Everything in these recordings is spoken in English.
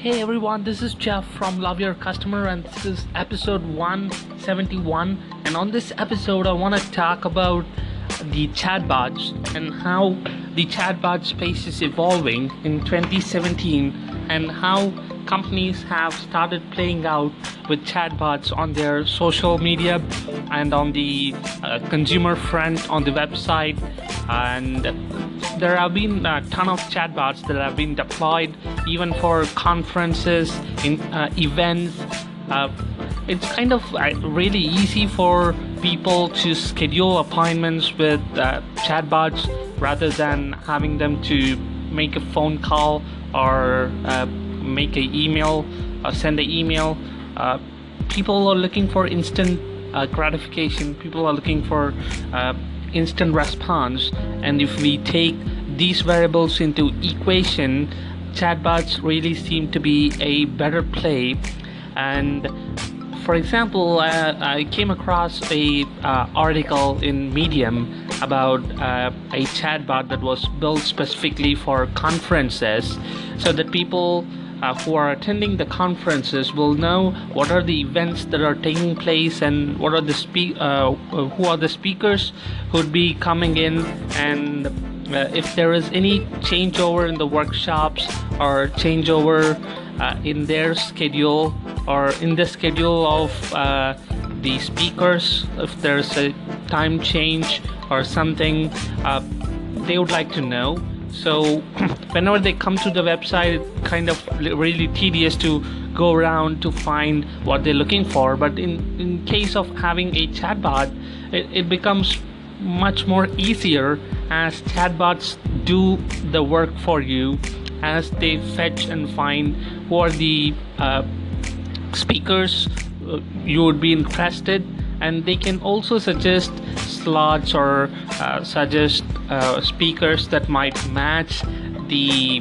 Hey everyone, this is Jeff from Love Your Customer, and this is episode 171. And on this episode, I want to talk about the chatbots and how the chatbot space is evolving in 2017 and how companies have started playing out with chatbots on their social media and on the consumer front on the website. And there have been a ton of chatbots that have been deployed even for conferences, in events. It's kind of really easy for people to schedule appointments with chatbots rather than having them to make a phone call or make an email or send an email. People are looking for instant gratification. People are looking for instant response, and if we take these variables into equation, chatbots really seem to be a better play. And for example, I came across a article in Medium about a chatbot that was built specifically for conferences, so that people who are attending the conferences will know what are the events that are taking place and what are the who are the speakers who would be coming in, and if there is any changeover in the workshops or changeover in their schedule or in the schedule of the speakers, if there's a time change or something, they would like to know. So whenever they come to the website, it's kind of really tedious to go around to find what they're looking for. But in case of having a chatbot, it becomes much more easier, as chatbots do the work for you, as they fetch and find who are the speakers you would be interested, and they can also suggest slots or suggest speakers that might match the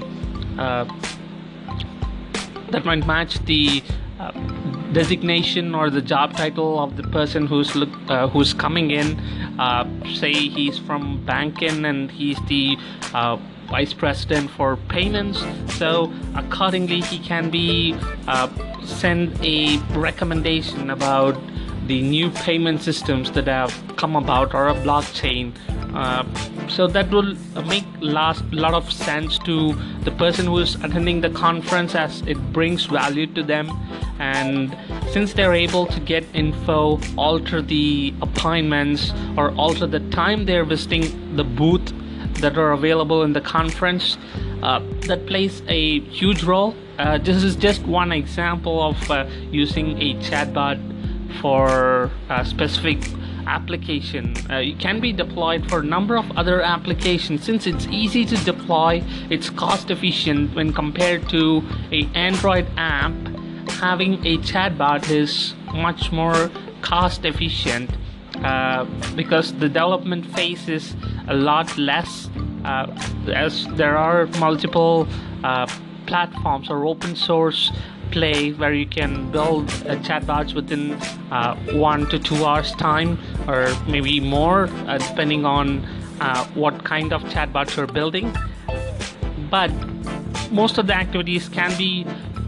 designation or the job title of the person who's coming in. Say he's from banking and he's the vice president for payments, so accordingly he can be send a recommendation about the new payment systems that have come about, or a blockchain. So that will make lot of sense to the person who is attending the conference, as it brings value to them. And since they're able to get info, alter the appointments, or alter the time they're visiting the booth that are available in the conference, that plays a huge role. This is just one example of using a chatbot for a specific application. It can be deployed for a number of other applications. Since it's easy to deploy, it's cost efficient when compared to an Android app. Having a chatbot is much more cost efficient because the development phase is a lot less, as there are multiple platforms or open source play where you can build chatbots within 1 to 2 hours time, or maybe more, depending on what kind of chatbots you're building. But most of the activities can be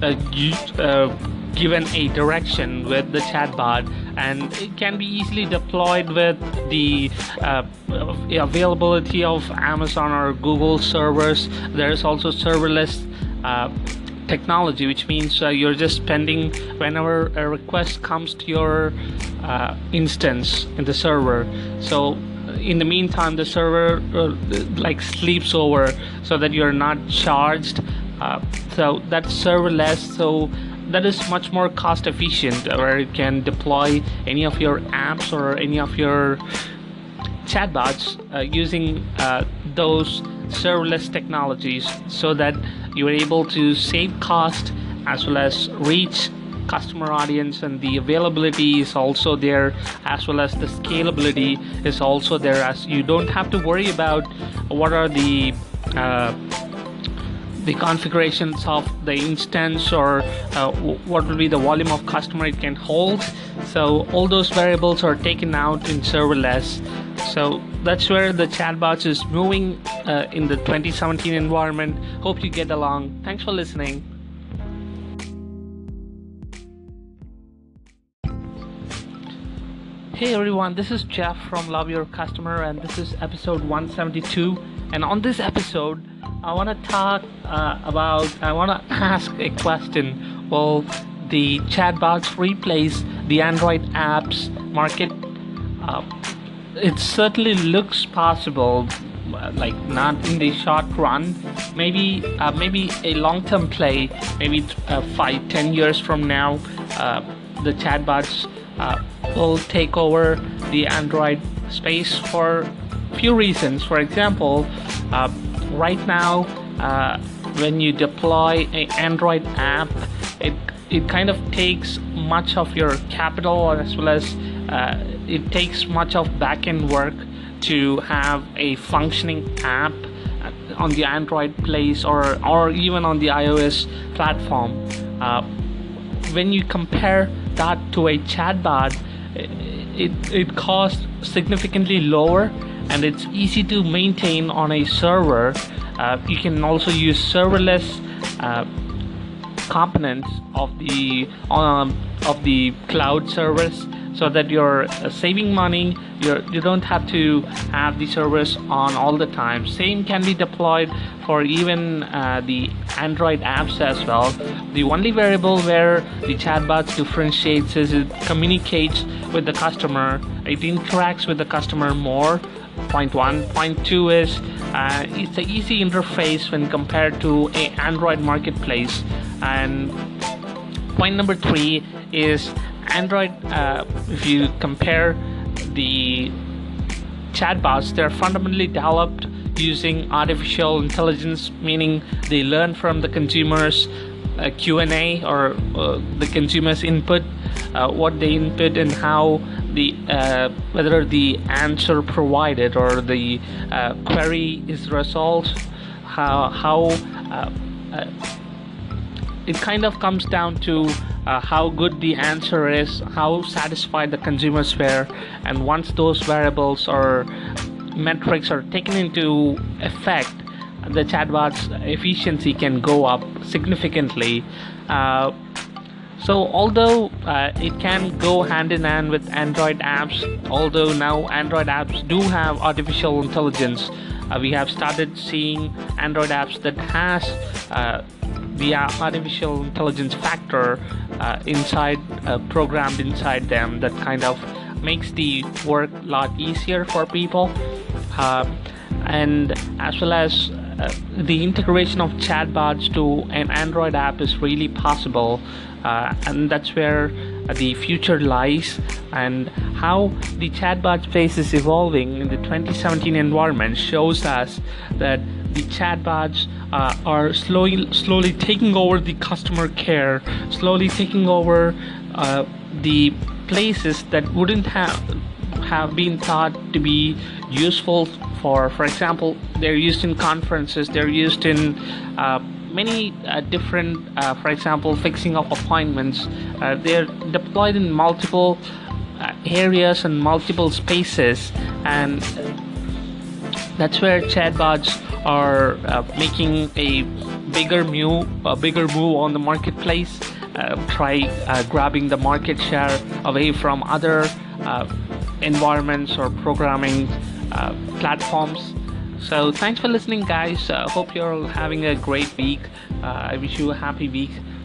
given a direction with the chatbot, and it can be easily deployed with the availability of Amazon or Google servers. There is also serverless technology, which means you're just spending whenever a request comes to your instance in the server. So in the meantime, the server sleeps over, so that you're not charged. So that's serverless. So that is much more cost efficient, where you can deploy any of your apps or any of your chatbots using those serverless technologies, so that you're able to save cost as well as reach customer audience, and the availability is also there, as well as the scalability is also there, as you don't have to worry about what are the configurations of the instance, or what will be the volume of customer it can hold. So all those variables are taken out in serverless. So that's where the chatbots is moving in the 2017 environment. Hope you get along. Thanks for listening. Hey everyone, this is Jeff from Love Your Customer, and this is episode 172. And on this episode, I want to I want to ask a question. Will the chatbots replace the Android apps market? Uh, it certainly looks possible, like not in the short run. Maybe a long-term play. Maybe 5-10 years from now, the chatbots will take over the Android space for few reasons. For example, right now, when you deploy an Android app, it kind of takes much of your capital, as well as it takes much of backend work to have a functioning app on the Android place or even on the iOS platform. When you compare that to a chatbot, it costs significantly lower, and it's easy to maintain on a server. You can also use serverless components of the cloud service, so that you're saving money. You don't have to have the servers on all the time. Same can be deployed for even the Android apps as well. The only variable where the chatbots differentiates is it communicates with the customer. It interacts with the customer more. Point one. Point two is it's an easy interface when compared to a Android marketplace. And point number three is Android. If you compare the chatbots, they're fundamentally developed using artificial intelligence, meaning they learn from the consumer's Q&A, or the consumer's input, what they input, and how the whether the answer provided or the query is resolved, how it kind of comes down to how good the answer is, how satisfied the consumers were. And once those variables or metrics are taken into effect, the chatbot's efficiency can go up significantly. So although it can go hand in hand with Android apps, although now Android apps do have artificial intelligence, we have started seeing Android apps that has the artificial intelligence factor programmed inside them, that kind of makes the work a lot easier for people. And as well as the integration of chatbots to an Android app is really possible, and that's where the future lies. And how the chatbot space is evolving in the 2017 environment shows us that the chatbots are slowly taking over the customer care, slowly taking over the places that wouldn't have been thought to be useful. For example, they're used in conferences, they're used in many different, for example, fixing of appointments. They're deployed in multiple areas and multiple spaces, and that's where chatbots are making a bigger move on the marketplace, grabbing the market share away from other environments or programming platforms. So thanks for listening, guys. Hope you're all having a great week. I wish you a happy week.